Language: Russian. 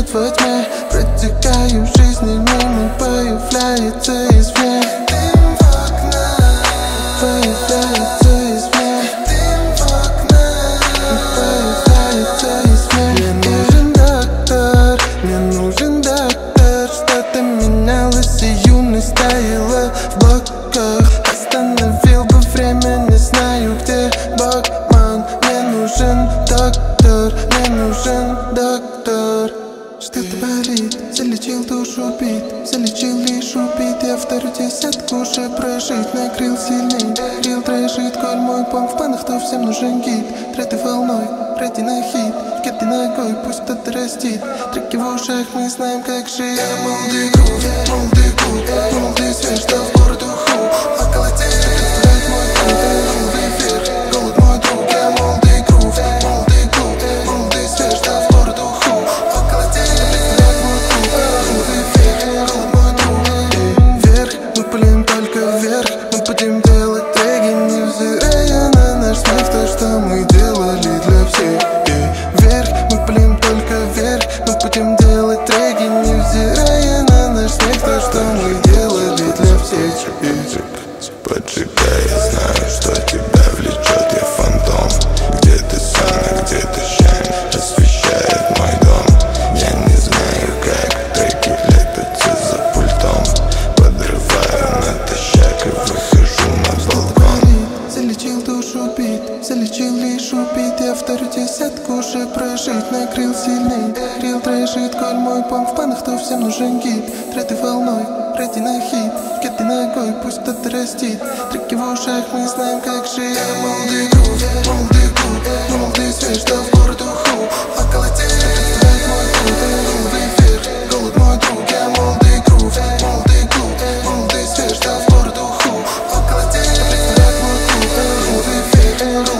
светит во тьме. Протекаю в жизни мимо, появляется извне. Дым в окна, появляется извне. Дым в окна, появляется извне. Мне нужен доктор, мне нужен доктор. Что-то менялось, и юность таяла в блоках. Остановил бы время, не знаю где Бакман. Мне нужен доктор, мне нужен доктор. Что-то болит, залечил душу бит, залечил лишь убит. Я вторую десятку уже прожить, накрыл сильней. Рил дрожит, коль мой пом в панах, то всем нужен гид. Треды волной, пройди на хит, кеды ногой, пусть кто-то растит. Треки в ушах, мы знаем как жить. Я молодый грув, молодый клуб, молодый свет, что в бороду ху. Околотеть, представлять мой путь, вверх, голод мой друг. Я молодый грув, молодый клуб, молодый свет, что в бороду ху. Околотеть, представлять мой путь, вверх, голод мой друг. Вверх, мы пылим только вверх, мы будем делать треки, невзирая на наш смех, то, что мы делали для всех. Вверх, мы пылим только вверх, мы будем делать треки, невзирая на наш смех, то, что мы делали для всех. Поджигай, я знаю, что тебя влечет, я фантом. Где ты сон, а где ты шайн, освещает мой дом. Я не знаю, как треки лепятся за пультом. Подрываю натощак и выхожу на балкон. Залечил душу бит, залечил лишь убит. Я вторую десятку уже прожить, накрыл сильней. Рил дрожит, коль мой пом в панах, то всем нужен гид. Треды волной, пройди на хит, кеды ногой, пусть кто-то растит. Треки в ушах, мы знаем как жить. Я молодый грув, молодый клуб, молодый свет, что в бороду ху. Околотеть, представлять мой путь, вверх, голод мой друг. Я молодый грув, молодый клуб, молодый свет, что в бороду ху. Околотеть, представлять мой путь, вверх,